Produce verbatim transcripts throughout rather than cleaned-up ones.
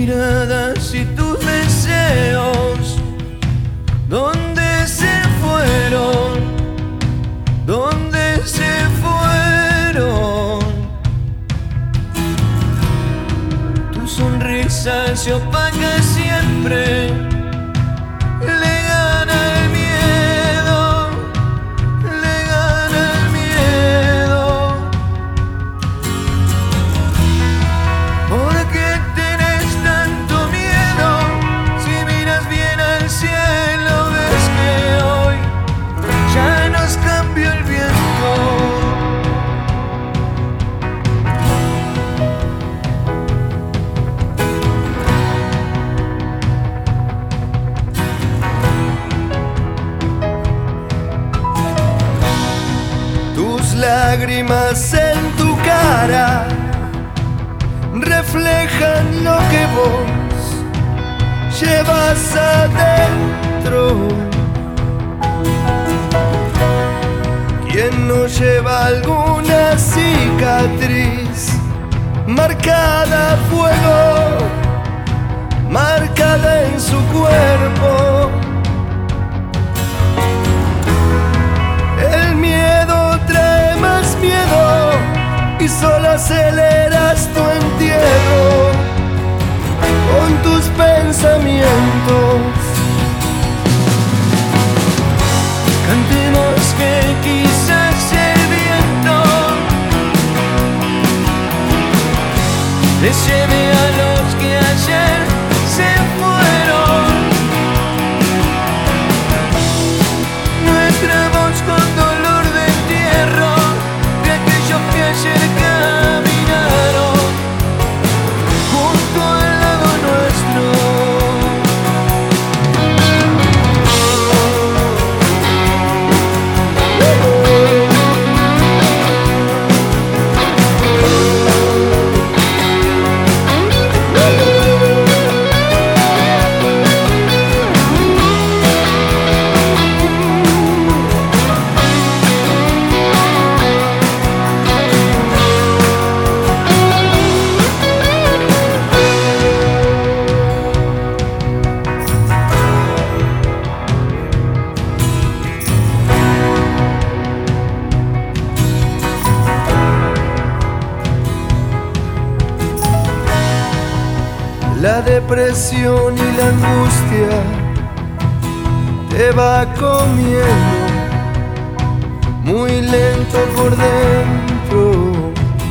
miradas y tus deseos, ¿dónde se fueron? ¿Dónde se fueron? Tu sonrisa se opaca siempre, le gana el miedo, le gana el miedo. ¿Por qué tenés tanto miedo? Si miras bien al cielo ves que hoy ya nos cambió el viento. Tus lágrimas en tu cara reflejan lo que vos llevas adentro. ¿Quién no lleva alguna cicatriz marcada a fuego, marcada en su cuerpo? El miedo trae más miedo y solo aceleras tu entierro con tus pensamientos. Cantemos que quizás el viento les lleve a los que ayer se fueron. Nuestra voz con dolor de entierro de aquellos que ayer caminaron junto al lado nuestro. La depresión y la angustia te va comiendo muy lento por dentro.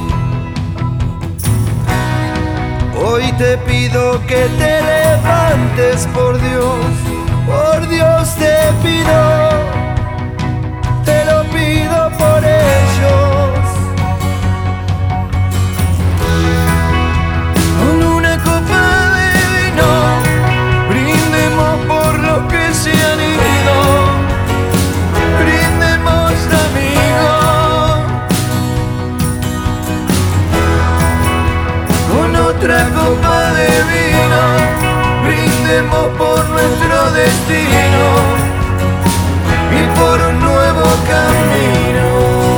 Hoy te pido que te levantes, por Dios, por Dios te pido, te lo pido por ellos. Con una copa que se han ido, brindemos amigos. Con otra copa de vino, brindemos por nuestro destino y por un nuevo camino.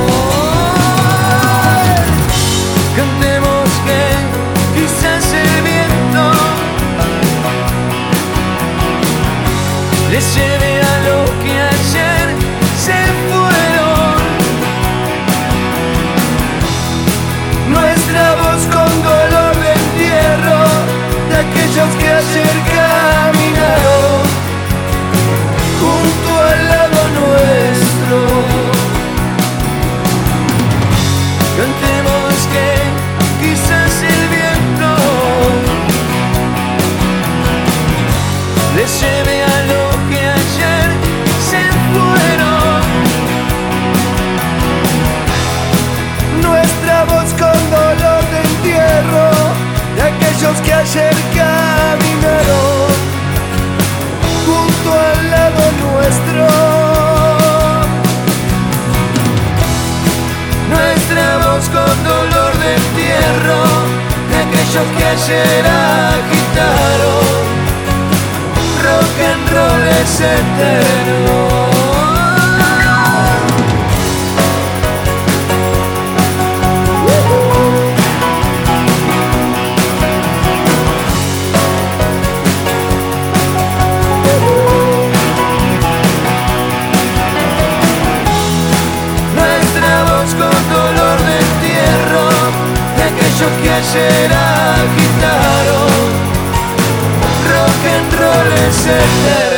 Cantemos que quizás el viento les lleve a los que ayer se fueron. Nuestra voz con dolor de entierro de aquellos que ayer caminaron junto al lado nuestro. Cantemos que quizás el viento les lleve a los que ayer se fueron. Nuestra voz con dolor de entierro de aquellos que ayer caminaron junto al lado nuestro. Nuestra voz con dolor de entierro de aquellos que ayer agitaron. Rock and roll es eterno. ayer agitaron. Rock and roll es eterno.